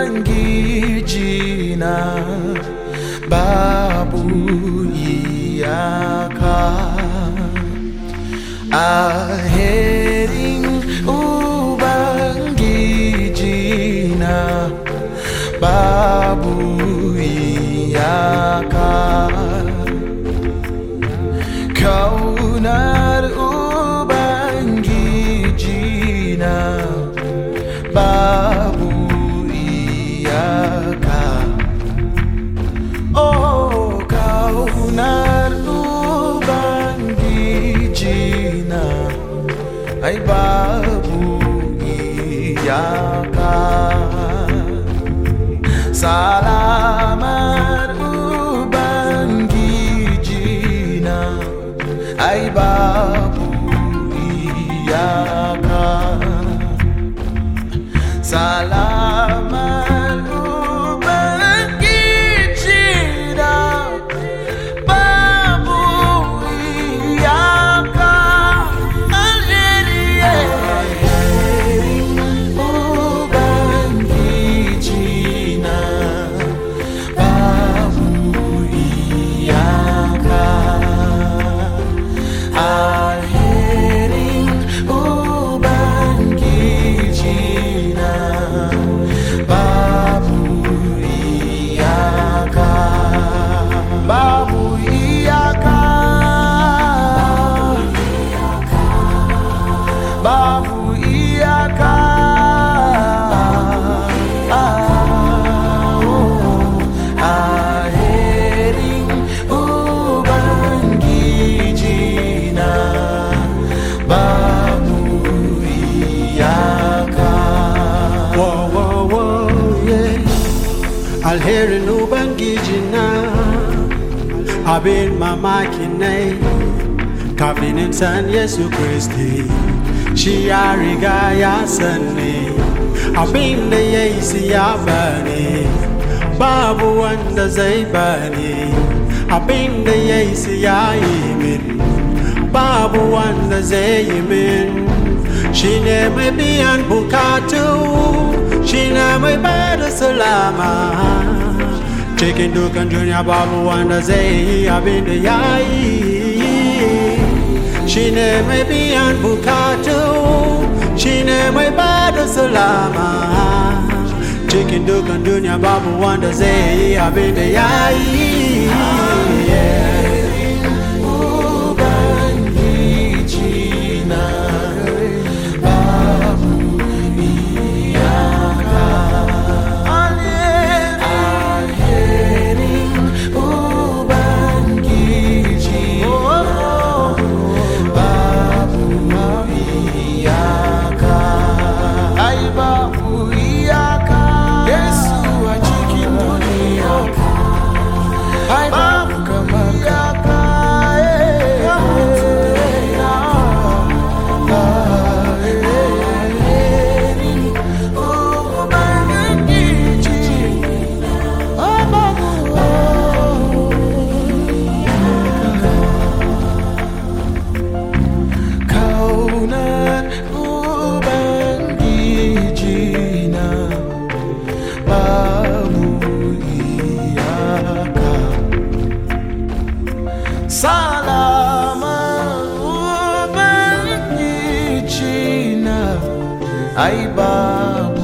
Ubangiji na babu iyaka. Alherin Ubangiji na babu iyaka. Kaunar Ubangiji na babu iyaka. Oh, kaunar Ubangiji na ay babu iyaka. Salamat Ubangiji na ay babu iyaka. Salamat Ubangiji na babu iyaka. Alherin Ubangiji na babu iyaka. Alherin Ubangiji na babu iyaka. Babu iyaka. Babu iyaka. Alherin Ubangiji na babu iyaka. Whoa, whoa, whoa, yeah. Alherin Ubangiji na abin mamaki ne kafin in san Yesu Kristi, shi ya riga ya sani abin da ya yi siya bani, babu wanda zai bani. Abin da ya yi siya yi min, babu wanda zai yi min. Shi ne mai biyan bukatu, shi ne mai bada salama. Cikin dukan duniya babu wanda zai yi abin da ya yi. Shi ne mai biyan bukatu, shi ne mai bada salama. Cikin dukan duniya babu wanda zai yi abin da ya yi. Ubangiji na babu iyaka. Alherin Ubangiji na babu iyaka. Ay babu iyaka. Yesu a cikin duniya. Ay babu kamar iyaka. Kaunar Ubangiji na babu iyaka. Salamat Ubangiji na ay babu